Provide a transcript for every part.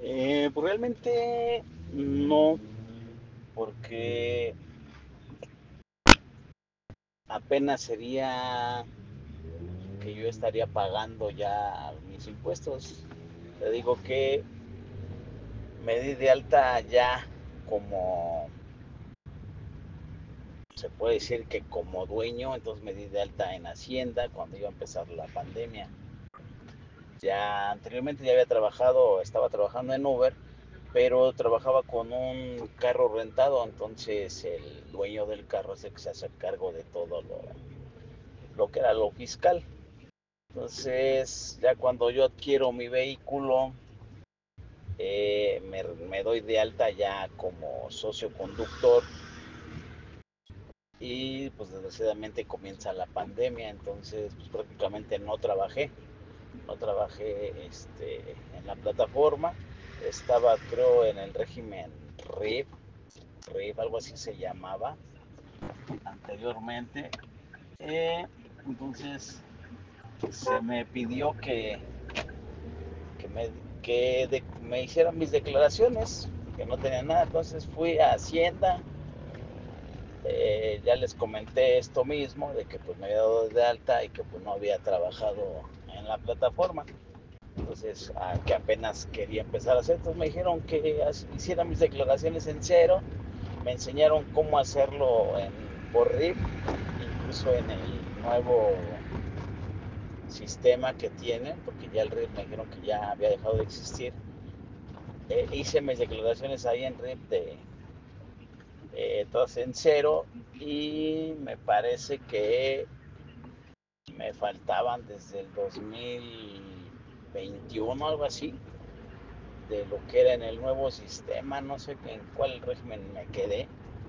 Pues realmente no, porque apenas sería que yo estaría pagando ya mis impuestos. Te digo que me di de alta ya como, se puede decir que como dueño, entonces me di de alta en Hacienda cuando iba a empezar la pandemia. Ya anteriormente ya había trabajado, estaba trabajando en Uber, pero trabajaba con un carro rentado, entonces el dueño del carro es el que se hace cargo de todo lo que era lo fiscal. Entonces, ya cuando yo adquiero mi vehículo, me doy de alta ya como socio conductor y pues desgraciadamente comienza la pandemia, entonces pues prácticamente no trabajé en la plataforma, estaba creo en el régimen RIF, algo así se llamaba anteriormente. Entonces se me pidió que, me, me hicieran mis declaraciones, que no tenía nada, entonces fui a Hacienda, ya les comenté esto mismo, de que pues me había dado de alta y que pues no había trabajado en la plataforma, entonces que apenas quería empezar a hacer, entonces me dijeron que hiciera mis declaraciones en cero, me enseñaron cómo hacerlo por RIF, incluso en el nuevo sistema que tienen, porque ya el RIF me dijeron que ya había dejado de existir. Hice mis declaraciones ahí en RIF todas en cero y me parece que me faltaban desde el 2021, algo así, de lo que era en el nuevo sistema, no sé en cuál régimen me quedé,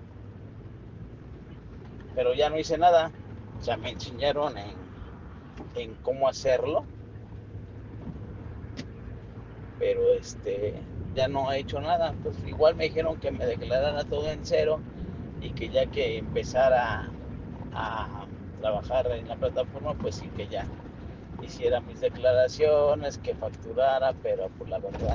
pero ya no hice nada, o sea, me enseñaron en cómo hacerlo, pero ya no he hecho nada, pues igual me dijeron que me declarara todo en cero y que ya que empezara a trabajar en la plataforma, pues sí que ya hiciera mis declaraciones, que facturara, pero por la verdad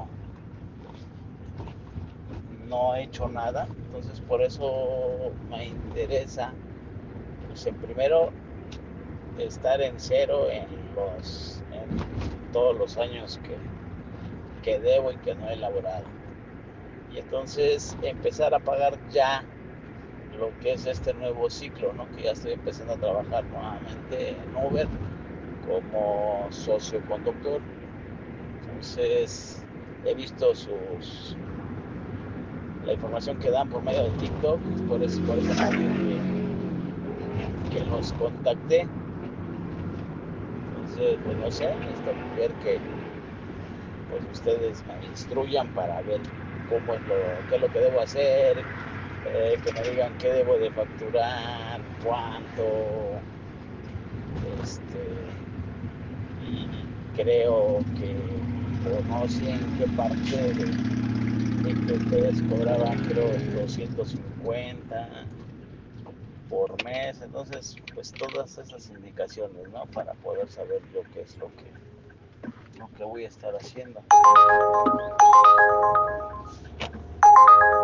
no he hecho nada, entonces por eso me interesa, pues en primero estar en cero en todos los años que debo y que no he elaborado. Y entonces empezar a pagar ya lo que es este nuevo ciclo, ¿no? Que ya estoy empezando a trabajar nuevamente en Uber como socio conductor. Entonces he visto la información que dan por medio de TikTok, por eso que los contacté. Entonces, pues no sé, necesito ver que pues ustedes me instruyan para ver qué es lo que debo hacer, que me digan qué debo de facturar, cuánto, este, y creo que conocí en qué parte de que ustedes cobraban, creo, 250 por mes, entonces, pues todas esas indicaciones, ¿no? Para poder saber yo qué es lo que voy a estar haciendo.